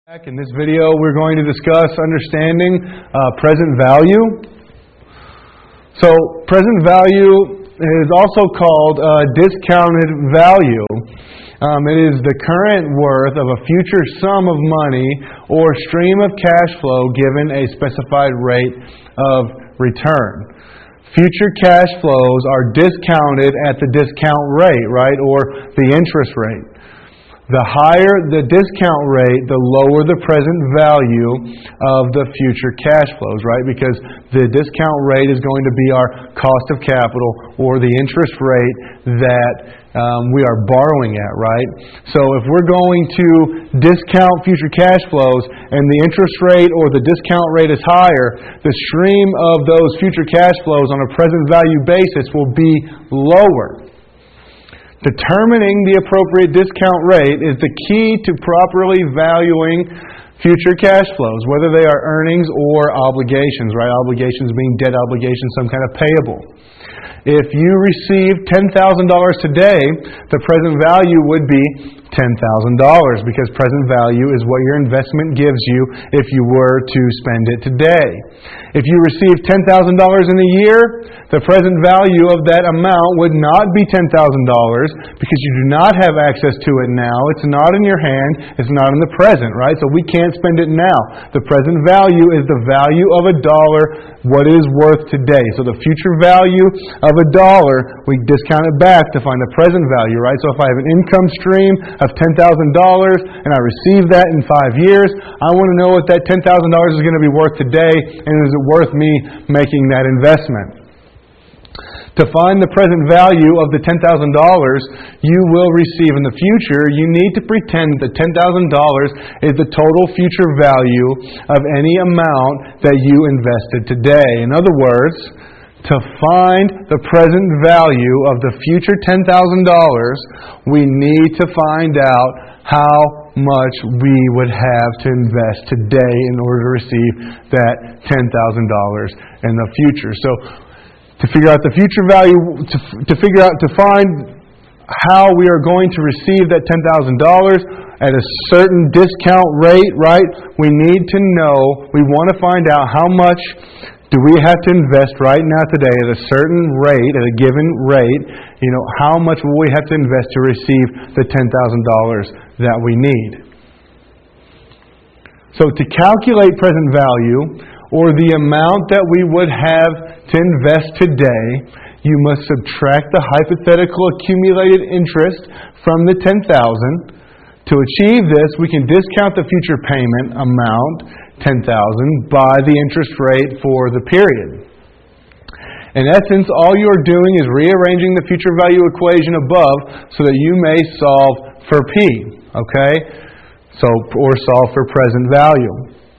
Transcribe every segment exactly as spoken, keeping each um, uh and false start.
In this video, we're going to discuss understanding uh, present value. So, present value is also called uh, discounted value. Um, it is the current worth of a future sum of money or stream of cash flow given a specified rate of return. Future cash flows are discounted at the discount rate, right, or the interest rate. The higher the discount rate, the lower the present value of the future cash flows, right? Because the discount rate is going to be our cost of capital or the interest rate that um, we are borrowing at, right? So if we're going to discount future cash flows and the interest rate or the discount rate is higher, the stream of those future cash flows on a present value basis will be lower. Determining the appropriate discount rate is the key to properly valuing future cash flows, whether they are earnings or obligations, right? Obligations being debt obligations, some kind of payable. If you receive ten thousand dollars today, the present value would be ten thousand dollars because present value is what your investment gives you if you were to spend it today. If you receive ten thousand dollars in a year, the present value of that amount would not be ten thousand dollars because you do not have access to it now. It's not in your hand. It's not in the present, right? So we can't spend it now. The present value is the value of a dollar, what it is worth today. So the future value of a dollar, we discount it back to find the present value, right? So if I have an income stream of ten thousand dollars and I receive that in five years, I want to know what that ten thousand dollars is going to be worth today, and is it worth me making that investment? To find the present value of the ten thousand dollars you will receive in the future, you need to pretend that ten thousand dollars is the total future value of any amount that you invested today. In other words, to find the present value of the future ten thousand dollars, we need to find out how much we would have to invest today in order to receive that ten thousand dollars in the future. So, to figure out the future value, to, to figure out, to find how we are going to receive that ten thousand dollars at a certain discount rate, right? We need to know, we want to find out how much do we have to invest right now today at a certain rate, at a given rate, you know, how much will we have to invest to receive the ten thousand dollars that we need? So to calculate present value, or the amount that we would have to invest today, you must subtract the hypothetical accumulated interest from the ten thousand dollars. To achieve this, we can discount the future payment amount, ten thousand dollars, by the interest rate for the period. In essence, all you are doing is rearranging the future value equation above so that you may solve for P, okay? So, or solve for present value.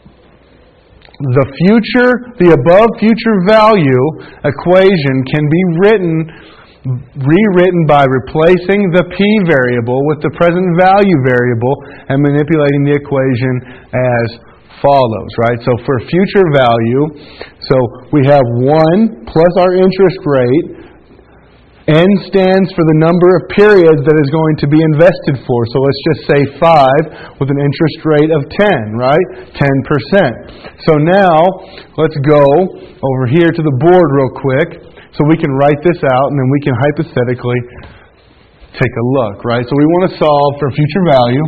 The future, the above future value equation can be written, rewritten by replacing the P variable with the present value variable and manipulating the equation as follows, right? So for future value, so we have one plus our interest rate. N stands for the number of periods that is going to be invested for. So let's just say five with an interest rate of ten, right? ten percent. So now, let's go over here to the board real quick so we can write this out and then we can hypothetically take a look, right? So we want to solve for future value.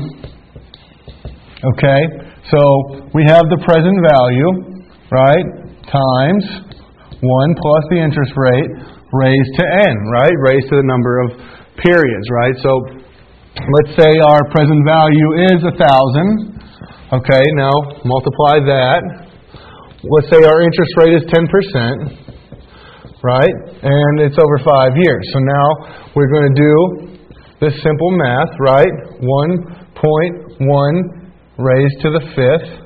Okay? So we have the present value, right? Times one plus the interest rate raised to n, right? Raised to the number of periods, right? So let's say our present value is one thousand. Okay, now multiply that. Let's say our interest rate is ten percent, right? And it's over five years. So now we're going to do this simple math, right? one point one raised to the fifth.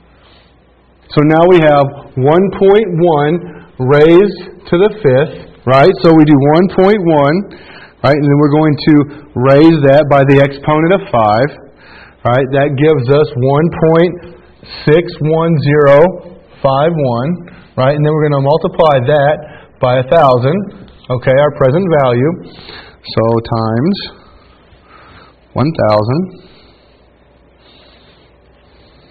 So now we have one point one raised to the fifth. Right? So we do one point one, right? And then we're going to raise that by the exponent of five. Right? That gives us one point six one zero five one. Right? And then we're going to multiply that by one thousand. Okay, our present value. So times one thousand.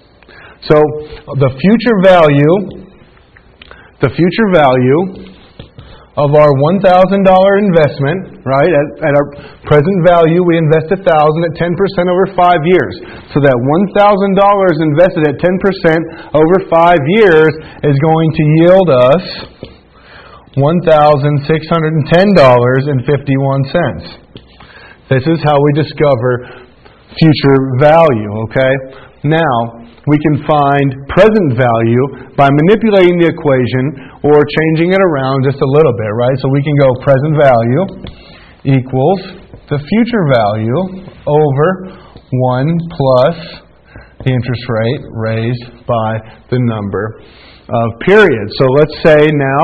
So the future value, the future value of our one thousand dollars investment, right, at, at our present value, we invest one thousand dollars at ten percent over five years. So that one thousand dollars invested at ten percent over five years is going to yield us one thousand six hundred ten dollars and fifty-one cents. This is how we discover future value, okay? Now, we can find present value by manipulating the equation or changing it around just a little bit, right? So we can go present value equals the future value over one plus the interest rate raised by the number of periods. So let's say now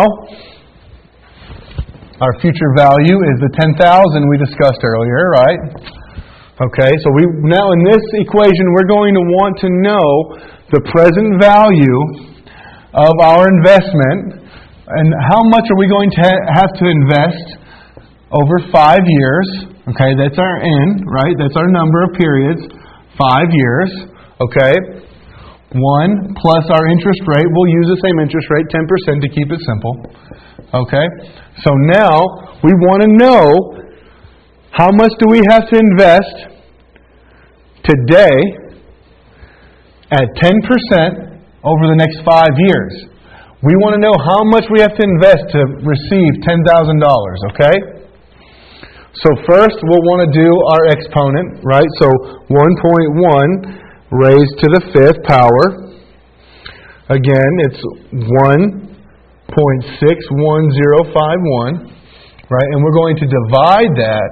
our future value is the ten thousand we discussed earlier, right? Okay, so we now in this equation we're going to want to know the present value of our investment and how much are we going to ha- have to invest over five years. Okay, that's our N, right? That's our number of periods, five years. Okay, one plus our interest rate. We'll use the same interest rate, ten percent to keep it simple. Okay, so now we want to know how much do we have to invest today at ten percent over the next five years. We want to know how much we have to invest to receive ten thousand dollars, okay? So first we'll want to do our exponent, right? So one point one raised to the fifth power. Again, it's one point six one zero five one, right? And we're going to divide that.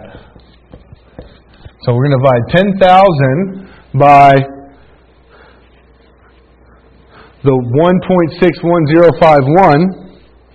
So we're going to divide ten thousand by the one point six one zero five one.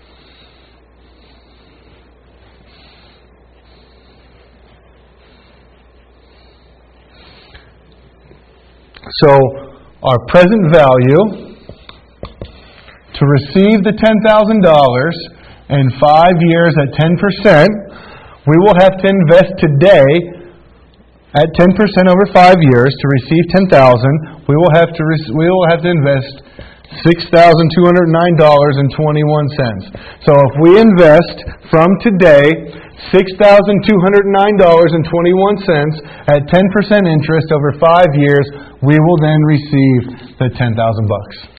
So our present value to receive the ten thousand dollars in five years at ten percent, we will have to invest today at ten percent over five years to receive ten thousand dollars. We will have to re- we will have to invest six thousand two hundred nine dollars and twenty-one cents. So if we invest from today six thousand two hundred nine dollars and twenty-one cents at ten percent interest over five years, we will then receive the ten thousand bucks.